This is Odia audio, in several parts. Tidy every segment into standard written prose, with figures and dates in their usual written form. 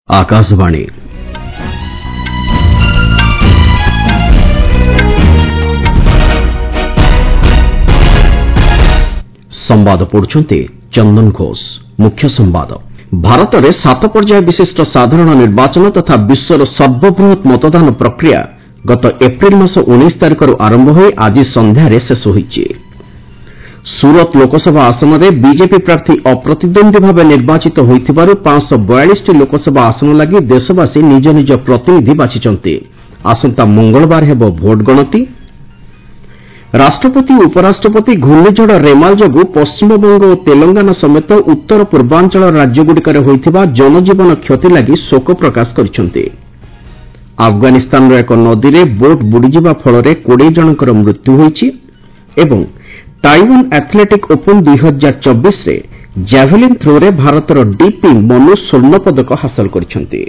आकाशवाणी संवाद पढ़ुछन्ते चंदन घोष। मुख्य संवाद भारत में 7 पर्याय विशिष्ट साधारण निर्वाचन तथा विश्वर सर्वबृहत मतदान प्रक्रिया गत एप्रिल मास 19 तारिख आरंभ हो आज संध्यारे शेष होईछि। सूरत लोकसभा आसन में बीजेपी प्रार्थी अप्रतिद्वंदी भाव निर्वाचित होइथिबारु 542 लोकसभा आसन लगी देशवासी निज निज प्रतिनिधि बाछिचंती। आसंता मंगलवार हेबो भोट गणति। राष्ट्रपति उपराष्ट्रपति घूर्णिझड़ रेमाल जोगु पश्चिमबंग और तेलंगाना समेत उत्तर पूर्वांचल राज्यगुड़िकर होइथिबा जनजीवन क्षति लगी शोक प्रकाश करिसेंती। अफगानिस्तान एक नदी में बोट बुड़ीजिबा फल 20 जनकर मृत्यु होइछि एवं ताइवान एथलेटिक ओपन 2024 रे जैवलिन थ्रो रे भारतर डीपी मनु स्वर्ण पदक हासिल करिसेंती।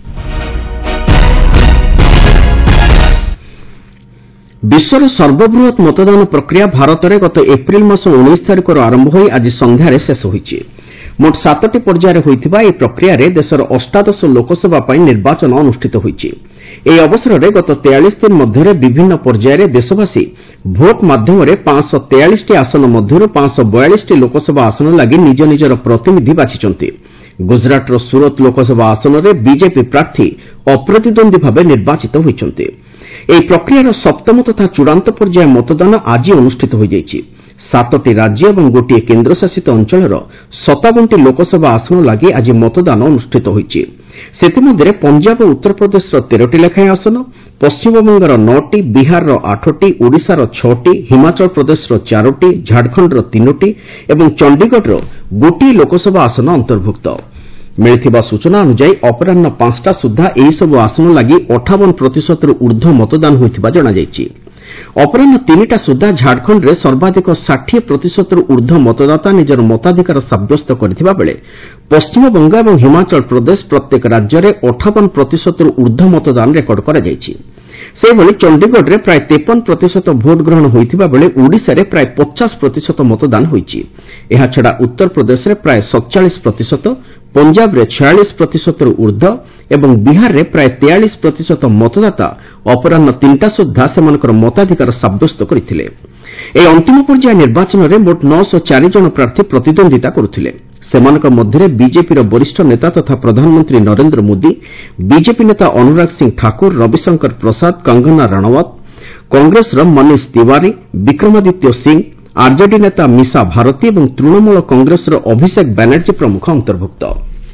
विश्वर सर्वबृहत मतदान प्रक्रिया भारत में गत एप्रिल मास 19 तारिख आरंभ हो आज संध्यारे शेष होईछि। मोट 7टी पर्यायर होइथिबा ए प्रक्रिया रे देशर 18 लोकसभा पई निर्वाचन अनुष्ठित होईछि। ए अवसर में गत 43 दिन मध्य विभिन्न पर्यायर देशवासी भोट माध्यम 543 आसन मध्य 542 लोकसभा आसन लगी निज निजर प्रतिनिधि बाछिचंती। गुजरातर सूरत लोकसभा आसन में बीजेपी प्रार्थी अप्रतिद्वंदी भाव निर्वाचित होइछंती। ଏହି ପ୍ରକ୍ରିୟାର ସପ୍ତମ ତଥା ଚୂଡ଼ାନ୍ତ ପର୍ଯ୍ୟାୟ ମତଦାନ ଆଜି ଅନୁଷ୍ଠିତ ହୋଇଯାଇଛି। 7ଟି ରାଜ୍ୟ ଏବଂ ଗୋଟିଏ କେନ୍ଦ୍ରଶାସିତ ଅଞ୍ଚଳର 57ଟି ଲୋକସଭା ଆସନ ଲାଗି ଆଜି ମତଦାନ ଅନୁଷ୍ଠିତ ହୋଇଛି। ସେଥିମଧ୍ୟରେ ପଞ୍ଜାବ ଓ ଉତ୍ତରପ୍ରଦେଶର 13ଟି ଲେଖାଏଁ ଆସନ, ପଶ୍ଚିମବଙ୍ଗର 9ଟି, ବିହାରର 8ଟି, ଓଡ଼ିଶାର 6ଟି, ହିମାଚଳ ପ୍ରଦେଶର 4ଟି, ଝାଡ଼ଖଣ୍ଡର 3ଟି ଏବଂ ଚଣ୍ଡିଗଡ଼ର ଗୋଟିଏ ଲୋକସଭା ଆସନ ଅନ୍ତର୍ଭୁକ୍ତ। मिलिथिबा सूचना अनुसार अपराह्न 5टा सुधा एहिसबु आसन लगी 58% ऊर्ध्व मतदान होइथिबा जणा जायछि। अपराह्न 3टा सुधा झारखंड रे सर्वाधिक 60% ऊर्ध्व मतदाता निजर मताधिकार साब्यस्त करथिबा बेले पश्चिमबंग और हिमाचल प्रदेश प्रत्येक राज्य में 58% ऊर्ध्व मतदान रेकर्ड करा जायछि। सेहिभଳି चंडीगढ़ रे प्राय 53% भोट ग्रहण होइथिबा बेले ओडिशा रे प्राय 50% मतदान होइछि। एहा छडा उत्तर प्रदेश रे प्राय 47%, पंजाब रे 46% ऊर्ध्व एवं बिहार रे प्राय 43% मतदाता अपराह्न 3टा सुधा सेमानकर मताधिकार साब्यस्त करथिले। ए अंतिम पर्याय निर्वाचन रे मोट 904 जन प्रार्थी प्रतिद्वंदिता करुथिले। सेमानक मध्य बीजेपी वरिष्ठ नेता तथा प्रधानमंत्री नरेंद्र मोदी, बीजेपी नेता अनुराग सिंह ठाकुर, रविशंकर प्रसाद, कंगना राणावत, कांग्रेस मनीष तिवारी, विक्रमादित्य सिंह, आरजेडी नेता मीसा भारती और तृणमूल कांग्रेस अभिषेक बैनर्जी प्रमुख अंतर्भुक्त।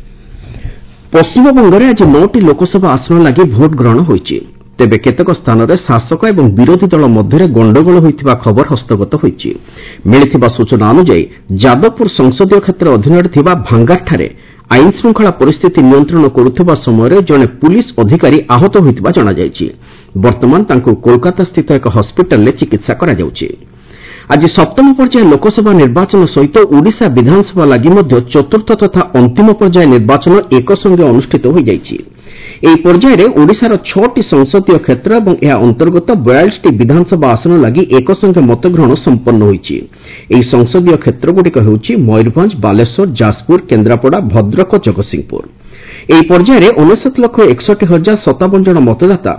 पश्चिमबंग में आज 9टी लोकसभा आसन लगी भोट ग्रहण होइछि। तेबे केतक स्थान में शासक और विरोधी दल मध्य गंडगोल होइथिबा खबर हस्तगत होइछि। मिलिथिबा सूचना अनुसार जादवपुर संसदीय क्षेत्र अधीन थिबा भांगारठारे आईन श्रृंखला परिस्थिति नियंत्रण करुथिबा समय जड़े पुलिस अधिकारी आहत होइथिबा जणा जायछि। वर्तमान तांको कोलकाता स्थित एक हस्पिटाल में चिकित्सा करा जाउछि। आज सप्तम पर्याय लोकसभा निर्वाचन सहित ओडिशा विधानसभा लगी मध्य चतुर्थ तथा अंतिम पर्याय निर्वाचन एक संगे अनुष्ठित हो जाइछि। ଏହି ପର୍ଯ୍ୟାୟରେ ଓଡ଼ିଶାର 6ଟି ସଂସଦୀୟ କ୍ଷେତ୍ର ଏବଂ ଏହା ଅନ୍ତର୍ଗତ 42ଟି ବିଧାନସଭା ଆସନ ଲାଗି ଏକସଙ୍ଗେ ମତଗ୍ରହଣ ସମ୍ପନ୍ନ ହୋଇଛି। ଏହି ସଂସଦୀୟ କ୍ଷେତ୍ରଗୁଡ଼ିକ ହେଉଛି ମୟୂରଭଞ୍ଜ, ବାଲେଶ୍ୱର, ଯାଜପୁର, କେନ୍ଦ୍ରାପଡ଼ା, ଭଦ୍ରକ ଓ ଜଗତସିଂହପୁର। ଏହି ପର୍ଯ୍ୟାୟରେ 99,61,057 ଜଣ ମତଦାତା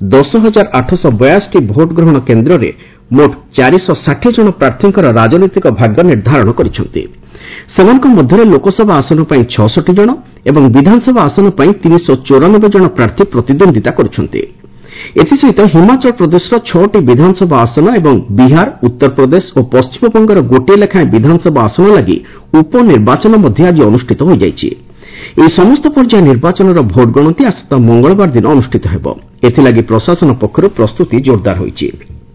10,882ଟି ଭୋଟ ଗ୍ରହଣ କେନ୍ଦ୍ରରେ ମୋଟ 460 ଜଣ ପ୍ରାର୍ଥୀଙ୍କର ରାଜନୈତିକ ଭାଗ୍ୟ ନିର୍ଦ୍ଧାରଣ କରିଛନ୍ତି। ସେମାନଙ୍କ ମଧ୍ୟରେ ଲୋକସଭା ଆସନ ପାଇଁ 66 ଜଣ ଏବଂ ବିଧାନସଭା ଆସନ ପାଇଁ 394 ଜଣ ପ୍ରାର୍ଥୀ ପ୍ରତିଦ୍ୱନ୍ଦିତା କରୁଛନ୍ତି। ଏଥିସହିତ ହିମାଚଳ ପ୍ରଦେଶର 6ଟି ବିଧାନସଭା ଆସନ ଏବଂ ବିହାର, ଉତ୍ତରପ୍ରଦେଶ ଓ ପଶ୍ଚିମବଙ୍ଗର ଗୋଟିଏ ଲେଖାଏଁ ବିଧାନସଭା ଆସନ ଲାଗି ଉପନିର୍ବାଚନ ମଧ୍ୟ ଆଜି ଅନୁଷ୍ଠିତ ହୋଇଯାଇଛି। ଏହି ସମସ୍ତ ପର୍ଯ୍ୟାୟ ନିର୍ବାଚନର ଭୋଟ ଗଣତି ଆସନ୍ତା ମଙ୍ଗଳବାର ଦିନ ଅନୁଷ୍ଠିତ ହେବ। ଏଥିଲାଗି ପ୍ରଶାସନ ପକ୍ଷରୁ ପ୍ରସ୍ତୁତି ଜୋରଦାର ହୋଇଛି।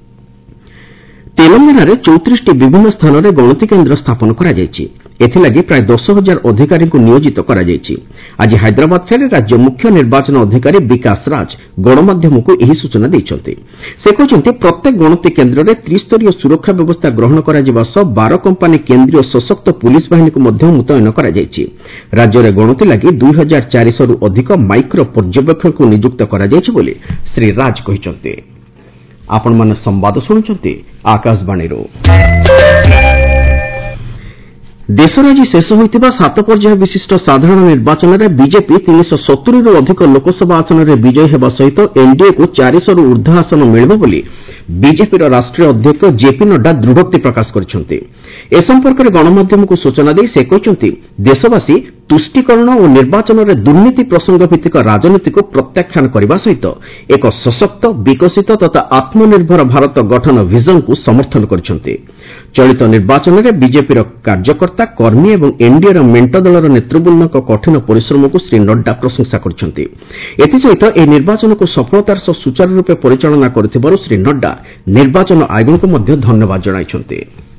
ତେଲଙ୍ଗାନାରେ 34ଟି ବିଭିନ୍ନ ସ୍ଥାନରେ ଗଣତି କେନ୍ଦ୍ର ସ୍ଥାପନ କରାଯାଇଛି। ଏଥିଲାଗି ପ୍ରାୟ 10,000 ଅଧିକାରୀଙ୍କୁ ନିୟୋଜିତ କରାଯାଇଛି। ଆଜି ହାଇଦ୍ରାବାଦଠାରେ ରାଜ୍ୟ ମୁଖ୍ୟ ନିର୍ବାଚନ ଅଧିକାରୀ ବିକାଶ ରାଜ ଗଣମାଧ୍ୟମକୁ ଏହି ସୂଚନା ଦେଇଛନ୍ତି। ସେ କହିଛନ୍ତି ପ୍ରତ୍ୟେକ ଗଣତି କେନ୍ଦ୍ରରେ ତ୍ରିସ୍ତରୀୟ ସୁରକ୍ଷା ବ୍ୟବସ୍ଥା ଗ୍ରହଣ କରାଯିବା ସହ 12 କମ୍ପାନୀ କେନ୍ଦ୍ରୀୟ ସଶକ୍ତ ପୁଲିସ ବାହିନୀକୁ ମଧ୍ୟ ମୁତୟନ କରାଯାଇଛି। ରାଜ୍ୟରେ ଗଣତି ଲାଗି 2,400ରୁ ଅଧିକ ମାଇକ୍ରୋ ପର୍ଯ୍ୟବେକ୍ଷକଙ୍କୁ ନିଯୁକ୍ତ କରାଯାଇଛି ବୋଲି ଶ୍ରୀ ରାଜ କହିଛନ୍ତି। ଆପଣମାନେ ସମ୍ବାଦ ଶୁଣୁଛନ୍ତି ଆକାଶବାଣୀରୁ। ଦେଶରେ ଆଜି ଶେଷ ହୋଇଥିବା 7 ପର୍ଯ୍ୟାୟ ବିଶିଷ୍ଟ ସାଧାରଣ ନିର୍ବାଚନରେ ବିଜେପି 370ରୁ ଅଧିକ ଲୋକସଭା ଆସନରେ ବିଜୟୀ ହେବା ସହିତ ଏନ୍ଡିଏକୁ 400ରୁ ଊର୍ଦ୍ଧ୍ୱ ଆସନ ମିଳିବ ବୋଲି ବିଜେପିର ରାଷ୍ଟ୍ରୀୟ ଅଧ୍ୟକ୍ଷ ଜେପି ନଡ୍ଡା ଦୃଢ଼ୋକ୍ତି ପ୍ରକାଶ କରିଛନ୍ତି। ଏ ସମ୍ପର୍କରେ ଗଣମାଧ୍ୟମକୁ ସୂଚନା ଦେଇ ସେ କହିଛନ୍ତି, ଦେଶବାସୀ ତୁଷ୍ଟିକରଣ ଓ ନିର୍ବାଚନରେ ଦୁର୍ନୀତି ପ୍ରସଙ୍ଗଭିତ୍ତିକ ରାଜନୀତିକୁ ପ୍ରତ୍ୟାଖ୍ୟାନ କରିବା ସହିତ ଏକ ସଶକ୍ତ, ବିକଶିତ ତଥା ଆତ୍ମନିର୍ଭର ଭାରତ ଗଠନ ଭିଜନକୁ ସମର୍ଥନ କରିଛନ୍ତି। ଚଳିତ ନିର୍ବାଚନରେ ବିଜେପିର କାର୍ଯ୍ୟକର୍ତ୍ତା, କର୍ମୀ ଏବଂ ଏନ୍ଡିଏର ମେଣ୍ଟ ଦଳର ନେତୃବୃନ୍ଦଙ୍କ କଠିନ ପରିଶ୍ରମକୁ ଶ୍ରୀ ନଡ୍ଡା ପ୍ରଶଂସା କରିଛନ୍ତି। ଏଥିସହିତ ଏହି ନିର୍ବାଚନକୁ ସଫଳତାର ସହ ସୁଚାରୁ ରୂପେ ପରିଚାଳନା କରିଥିବାରୁ ଶ୍ରୀ ନଡ୍ଡା ନିର୍ବାଚନ ଆୟୋଗଙ୍କୁ ମଧ୍ୟ ଧନ୍ୟବାଦ ଜଣାଇଛନ୍ତି।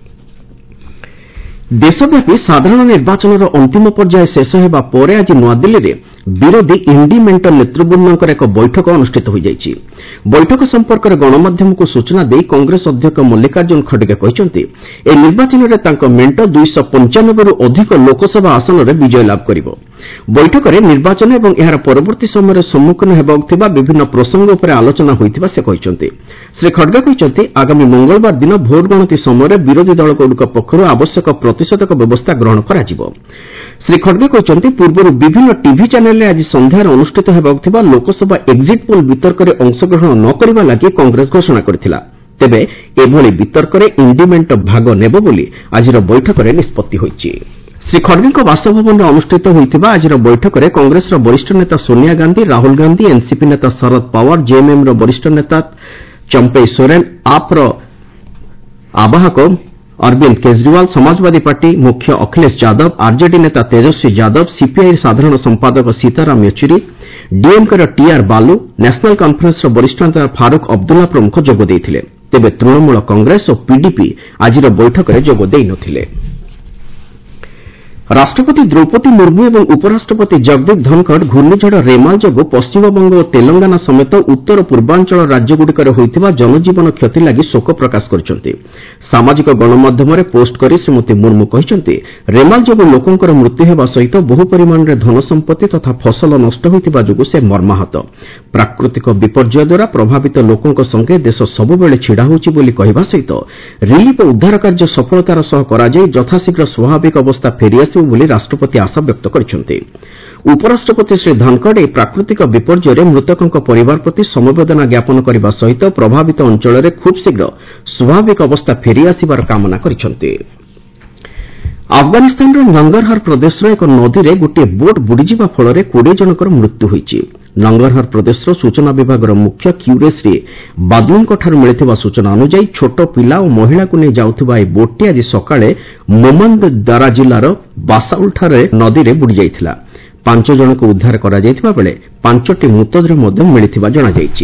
ଦେଶବ୍ୟାପୀ ସାଧାରଣ ନିର୍ବାଚନର ଅନ୍ତିମ ପର୍ଯ୍ୟାୟ ଶେଷ ହେବା ପରେ ଆଜି ନୂଆଦିଲ୍ଲୀରେ ବିରୋଧୀ ଇଣ୍ଡି ମେଣ୍ଟ ନେତୃବୃନ୍ଦଙ୍କର ଏକ ବୈଠକ ଅନୁଷ୍ଠିତ ହୋଇଯାଇଛି। ବୈଠକ ସମ୍ପର୍କରେ ଗଣମାଧ୍ୟମକୁ ସୂଚନା ଦେଇ କଂଗ୍ରେସ ଅଧ୍ୟକ୍ଷ ମଲ୍ଲିକାର୍ଜୁନ ଖଡ୍ଗେ କହିଛନ୍ତି, ଏହି ନିର୍ବାଚନରେ ତାଙ୍କ ମେଣ୍ଟ 295ରୁ ଅଧିକ ଲୋକସଭା ଆସନରେ ବିଜୟ ଲାଭ କରିବ। ବୈଠକରେ ନିର୍ବାଚନ ଏବଂ ଏହାର ପରବର୍ତ୍ତୀ ସମୟରେ ସମ୍ମୁଖୀନ ହେବାକୁ ଥିବା ବିଭିନ୍ନ ପ୍ରସଙ୍ଗ ଉପରେ ଆଲୋଚନା ହୋଇଥିବା ସେ କହିଛନ୍ତି। ଶ୍ରୀ ଖଡ୍ଗେ କହିଛନ୍ତି, ଆଗାମୀ ମଙ୍ଗଳବାର ଦିନ ଭୋଟ ଗଣତି ସମୟରେ ବିରୋଧୀ ଦଳଗୁଡ଼ିକ ପକ୍ଷରୁ ଆବଶ୍ୟକ ପ୍ରତିଷେଧକ ବ୍ୟବସ୍ଥା ଗ୍ରହଣ କରାଯିବ। ଶ୍ରୀ ଖଡ୍ଗେ କହିଛନ୍ତି, ପୂର୍ବରୁ ବିଭିନ୍ନ ଟିଭି ଚ୍ୟାନେଲରେ ଆଜି ସନ୍ଧ୍ୟାରେ ଅନୁଷ୍ଠିତ ହେବାକୁ ଥିବା ଲୋକସଭା ଏକ୍ଜିଟ୍ ପୋଲ୍ ବିତର୍କରେ ଅଂଶଗ୍ରହଣ ନ କରିବା ଲାଗି କଂଗ୍ରେସ ଘୋଷଣା କରିଥିଲା। ତେବେ ଏଭଳି ବିତର୍କରେ ଇଣ୍ଡି ମେଣ୍ଟ ଭାଗ ନେବ ବୋଲି ଆଜିର ବୈଠକରେ ନିଷ୍ପତ୍ତି ହୋଇଛି। ଶ୍ରୀ ଖଡ୍ଗେଙ୍କ ବାସଭବନରେ ଅନୁଷ୍ଠିତ ହୋଇଥିବା ଆଜିର ବୈଠକରେ କଂଗ୍ରେସର ବରିଷ୍ଠ ନେତା ସୋନିଆ ଗାନ୍ଧି, ରାହୁଲ ଗାନ୍ଧି, ଏନ୍ସିପି ନେତା ଶରଦ ପାୱାର, ଜେଏମ୍ଏମ୍ର ବରିଷ୍ଠ ନେତା ଚମ୍ପେଇ ସୋରେନ୍, ଆପ୍ର ଆବାହକ ଅରବିନ୍ଦ କେଜରିୱାଲ, ସମାଜବାଦୀ ପାର୍ଟି ମୁଖ୍ୟ ଅଖିଳେଶ ଯାଦବ, ଆର୍ଜେଡି ନେତା ତେଜସ୍ୱୀ ଯାଦବ, ସିପିଆଇ ସାଧାରଣ ସମ୍ପାଦକ ସୀତାରାମ ୟେଚୁରୀ, ଡିଏମ୍କେର ଟିଆର୍ ବାଲୁ, ନ୍ୟାସନାଲ୍ କନ୍ଫରେନ୍ସର ବରିଷ୍ଠ ନେତା ଫାରୁକ୍ ଅବଦୁଲ୍ଲା ପ୍ରମୁଖ ଯୋଗ ଦେଇଥିଲେ। ତେବେ ତୃଣମୂଳ କଂଗ୍ରେସ ଓ ପିଡିପି ଆଜିର ବୈଠକରେ ଯୋଗ ଦେଇନଥିଲେ। ରାଷ୍ଟ୍ରପତି ଦ୍ରୌପଦୀ ମୁର୍ମୁ ଏବଂ ଉପରାଷ୍ଟ୍ରପତି ଜଗଦୀପ ଧନଖଡ୍ ଘୂର୍ଣ୍ଣିଝଡ଼ ରେମାଲ ଯୋଗୁଁ ପଶ୍ଚିମବଙ୍ଗ ଓ ତେଲଙ୍ଗାନା ସମେତ ଉତ୍ତର ପୂର୍ବାଞ୍ଚଳ ରାଜ୍ୟଗୁଡ଼ିକରେ ହୋଇଥିବା ଜନଜୀବନ କ୍ଷତି ଲାଗି ଶୋକ ପ୍ରକାଶ କରିଛନ୍ତି। ସାମାଜିକ ଗଣମାଧ୍ୟମରେ ପୋଷ୍ଟ କରି ଶ୍ରୀମତୀ ମୁର୍ମୁ କହିଛନ୍ତି, ରେମାଲ ଯୋଗୁଁ ଲୋକଙ୍କର ମୃତ୍ୟୁ ହେବା ସହିତ ବହୁ ପରିମାଣରେ ଧନସମ୍ପତ୍ତି ତଥା ଫସଲ ନଷ୍ଟ ହୋଇଥିବା ଯୋଗୁଁ ସେ ମର୍ମାହତ। ପ୍ରାକୃତିକ ବିପର୍ଯ୍ୟୟ ଦ୍ୱାରା ପ୍ରଭାବିତ ଲୋକଙ୍କ ସଙ୍ଗେ ଦେଶ ସବୁବେଳେ ଛିଡ଼ା ହେଉଛି ବୋଲି କହିବା ସହିତ ରିଲିଫ୍ ଓ ଉଦ୍ଧାର କାର୍ଯ୍ୟ ସଫଳତାର ସହ କରାଯାଇ ଯଥାଶୀଘ୍ର ସ୍ୱାଭାବିକ ଅବସ୍ଥା ଫେରିଆସିବ ବୋଲି ରାଷ୍ଟ୍ରପତି ଆଶା ବ୍ୟକ୍ତ କରିଛନ୍ତି। ଉପରାଷ୍ଟ୍ରପତି ଶ୍ରୀ ଧନଖଡ୍ ଏହି ପ୍ରାକୃତିକ ବିପର୍ଯ୍ୟୟରେ ମୃତକଙ୍କ ପରିବାର ପ୍ରତି ସମବେଦନା ଜ୍ଞାପନ କରିବା ସହିତ ପ୍ରଭାବିତ ଅଞ୍ଚଳରେ ଖୁବ୍ ଶୀଘ୍ର ସ୍ୱାଭାବିକ ଅବସ୍ଥା ଫେରିଆସିବାର କାମନା କରିଛନ୍ତି। ଆଫଗାନିସ୍ତାନର ନଙ୍ଗରହାର ପ୍ରଦେଶର ଏକ ନଦୀରେ ଗୋଟିଏ ବୋଟ୍ ବୁଡ଼ିଯିବା ଫଳରେ 20 ଜଣଙ୍କର ମୃତ୍ୟୁ ହୋଇଛି। ନଙ୍ଗରହାର ପ୍ରଦେଶର ସୂଚନା ବିଭାଗର ମୁଖ୍ୟ କ୍ୟୁରେଶ୍ରୀ ବାଦଲୁଙ୍କଠାରୁ ମିଳିଥିବା ସୂଚନା ଅନୁଯାୟୀ ଛୋଟ ପିଲା ଓ ମହିଳାକୁ ନେଇ ଯାଉଥିବା ଏହି ବୋଟ୍ଟି ଆଜି ସକାଳେ ମୋମନ୍ଦଦାରା ଜିଲ୍ଲାର ବାସାଉଲ୍ଠାରେ ନଦୀରେ ବୁଡ଼ିଯାଇଥିଲା। 5 ଜଣଙ୍କୁ ଉଦ୍ଧାର କରାଯାଇଥିବା ବେଳେ 5ଟି ମୃତଦେହ ମଧ୍ୟ ମିଳିଥିବା ଜଣାଯାଇଛି।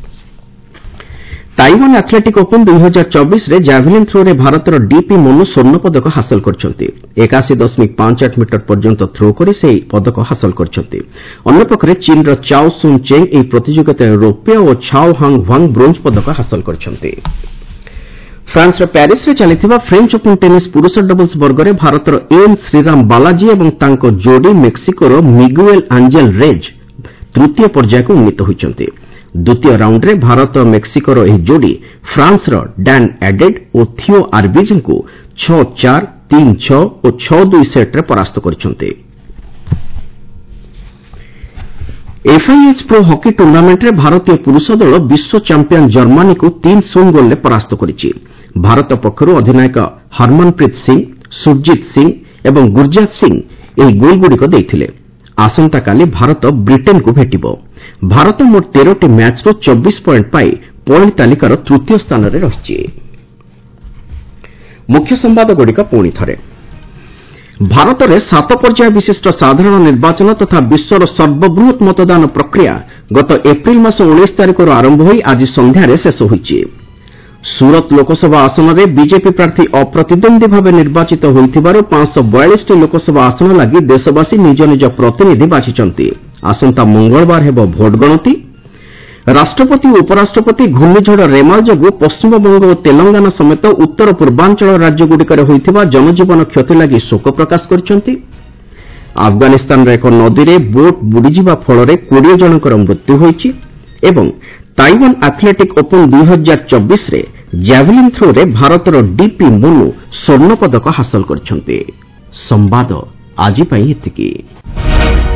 ତାଇୱାନ ଆଥ୍ଲେଟିକ୍ ଓପନ୍ 2024ରେ ଜାଭେଲିନ୍ ଥ୍ରୋରେ ଭାରତର ଡିପି ମନୁ ସ୍ୱର୍ଣ୍ଣପଦକ ହାସଲ କରିଛନ୍ତି। 81.58 ମିଟର ପର୍ଯ୍ୟନ୍ତ ଥ୍ରୋ କରି ସେ ଏହି ପଦକ ହାସଲ କରିଛନ୍ତି। ଅନ୍ୟପକ୍ଷରେ ଚୀନର ଚାଓ ସୁନ୍ ଚେଙ୍ଗ୍ ଏହି ପ୍ରତିଯୋଗିତାରେ ରୌପ୍ୟ ଓ ଛାଓ ହାଙ୍ଗ୍ ହ୍ୱାଙ୍ଗ୍ ବ୍ରୋଞ୍ଜ ପଦକ ହାସଲ କରିଛନ୍ତି। ଫ୍ରାନ୍ସର ପ୍ୟାରିସ୍ରେ ଚାଲିଥିବା ଫ୍ରେଞ୍ଚ ଓପନ୍ ଟେନିସ୍ ପୁରୁଷ ଡବଲ୍ସ ବର୍ଗରେ ଭାରତର ଏନ୍ ଶ୍ରୀରାମ ବାଲାଜୀ ଏବଂ ତାଙ୍କ ଯୋଡ଼ି ମେକ୍ସିକୋର ମିଗୁଏଲ୍ ଆଞ୍ଜେଲ ରେଜ୍ ତୃତୀୟ ପର୍ଯ୍ୟାୟକୁ ଉନ୍ନୀତ ହୋଇଛନ୍ତି। ଦ୍ୱିତୀୟ ରାଉଣ୍ଡରେ ଭାରତ ମେକ୍ସିକୋର ଏହି ଯୋଡ଼ି ଫ୍ରାନ୍ସର ଡାନ୍ ଆଡେଡ୍ ଓ ଥିଓ ଆର୍ବିଜ୍ଙ୍କୁ 6-4, 3-6 ଓ 6-2 ସେଟ୍ରେ ପରାସ୍ତ କରିଛନ୍ତି। ଏଫ୍ଆଇଏଚ୍ ପ୍ରୋ ହକି ଟୁର୍ଣ୍ଣାମେଣ୍ଟରେ ଭାରତୀୟ ପୁରୁଷ ଦଳ ବିଶ୍ୱ ଚାମ୍ପିୟନ ଜର୍ମାନୀକୁ 3-0 ଗୋଲ୍ରେ ପରାସ୍ତ କରିଛି। ଭାରତ ପକ୍ଷରୁ ଅଧିନାୟକ ହରମନପ୍ରୀତ ସିଂ, ସୁରଜିତ୍ ସିଂ ଏବଂ ଗୁରଜାତ ସିଂ ଏହି ଗୋଲ୍ଗୁଡ଼ିକ ଦେଇଥିଲେ। ଆସନ୍ତାକାଲି ଭାରତ ବ୍ରିଟେନ୍କୁ ଭେଟିବ। ଭାରତ ମୋଟ 13ଟି ମ୍ୟାଚ୍ରୁ 24 ପଏଣ୍ଟ ପାଇ ପଏଣ୍ଟ ତାଲିକାର ତୃତୀୟ ସ୍ଥାନରେ ରହିଛି। ମୁଖ୍ୟ ସମ୍ବାଦଗୁଡ଼ିକ ପୁଣି ଥରେ। ଭାରତରେ 7 ପର୍ଯ୍ୟାୟ ବିଶିଷ୍ଟ ସାଧାରଣ ନିର୍ବାଚନ ତଥା ବିଶ୍ୱର ସର୍ବବୃହତ୍ ମତଦାନ ପ୍ରକ୍ରିୟା ଗତ ଏପ୍ରିଲ୍ ମାସ 19 ତାରିଖରୁ ଆରମ୍ଭ ହୋଇ ଆଜି ସନ୍ଧ୍ୟାରେ ଶେଷ ହୋଇଛି। ସୁରତ ଲୋକସଭା ଆସନରେ ବିଜେପି ପ୍ରାର୍ଥୀ ଅପ୍ରତିଦ୍ୱନ୍ଦ୍ୱୀ ଭାବେ ନିର୍ବାଚିତ ହୋଇଥିବାରୁ 542ଟି ଲୋକସଭା ଆସନ ଲାଗି ଦେଶବାସୀ ନିଜ ନିଜ ପ୍ରତିନିଧି ବାଛିଛନ୍ତି। ଆସନ୍ତା ମଙ୍ଗଳବାର ହେବ ଭୋଟ ଗଣତି। ରାଷ୍ଟ୍ରପତି ଓ ଉପରାଷ୍ଟ୍ରପତି ଘୂର୍ଣ୍ଣିଝଡ଼ ରେମାଲ ଯୋଗୁଁ ପଶ୍ଚିମବଙ୍ଗ ଓ ତେଲଙ୍ଗାନା ସମେତ ଉତ୍ତର ପୂର୍ବାଞ୍ଚଳ ରାଜ୍ୟଗୁଡ଼ିକରେ ହୋଇଥିବା ଜନଜୀବନ କ୍ଷତି ଲାଗି ଶୋକ ପ୍ରକାଶ କରିଛନ୍ତି। ଆଫଗାନିସ୍ତାନର ଏକ ନଦୀରେ ବୋଟ୍ ବୁଡ଼ିଯିବା ଫଳରେ 20 ଜଣଙ୍କର ମୃତ୍ୟୁ ହୋଇଛି ଏବଂ ତାଇୱାନ ଆଥ୍ଲେଟିକ୍ ଓପନ୍ 2024ରେ ଜାଭେଲିନ୍ ଥ୍ରୋରେ ଭାରତର ଡିପି ମନୁ ସ୍ୱର୍ଣ୍ଣପଦକ ହାସଲ କରିଛନ୍ତି। ସମ୍ବାଦ ଆଜି ପାଇଁ ଏତିକି।